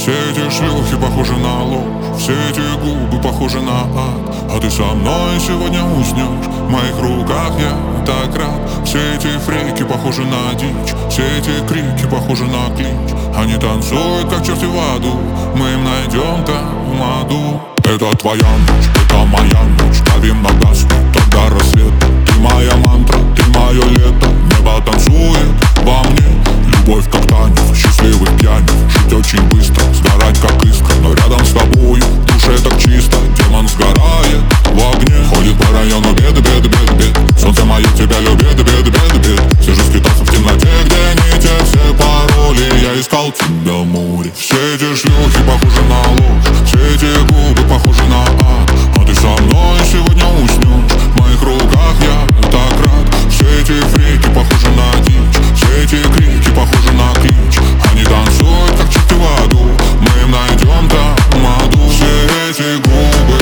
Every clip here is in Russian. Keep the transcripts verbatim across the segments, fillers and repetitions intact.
Все эти шлюхи похожи на ложь, все эти губы похожи на ад. А ты со мной сегодня уснешь, в моих руках я так рад. Все эти фрейки похожи на дичь, все эти крики похожи на клич. Они танцуют, как черти в аду, мы им найдем там аду. Это твоя ночь, это моя ночь, давим на газ, тогда рассвет. Ты моя мантра, ты мое лето, небо танцует во мне. Любовь как танец, счастливых пьяниц, жить очень быстро, сгорать как искра. Но рядом с тобою в душе так чисто, демон сгорает в огне. Ходит по району беды, беды, беды, беды. Солнце мое тебя любит, беды, беды, беды. Все же скитался в темноте, где не те все пароли. Я искал тебя в море. Все эти шлюхи похожи на ложь, все эти губы похожи на ад. А ты со мной сегодня уснешь, в моих руках я так рад. Все эти фрики похожи на дичь, все эти крики похожи на клич. Они танцуют, как черти в аду, мы им найдем там аду. Все эти губы,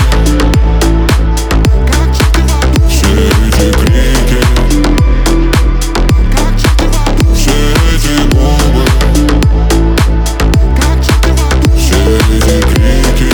все эти крики, все эти губы, все эти крики.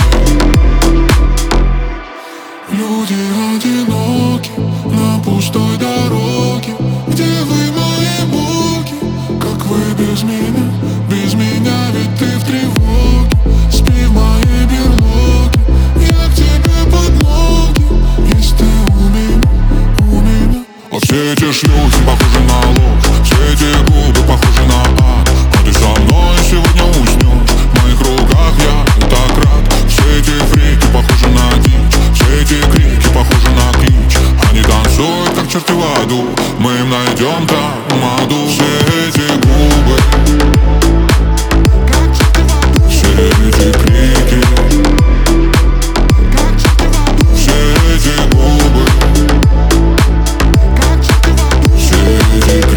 Люди одиноки на пустой дороге. Где вы, мои боги? Как вы без меня? Без меня, ведь ты в тревоге. Спи в моей берлоге, я к тебе под ноги. Есть ты у меня, у меня. А все эти шлюхи похожи на ложь, все эти губы похожи на ад. А ты со мной сегодня уснешь, в моих руках я так рад. Все эти фрики похожи на дичь, все эти крики похожи на клич. Они танцуют, как черти в аду, мы им найдем там аду. Все эти губы, все эти крики, все эти губы, все эти крики.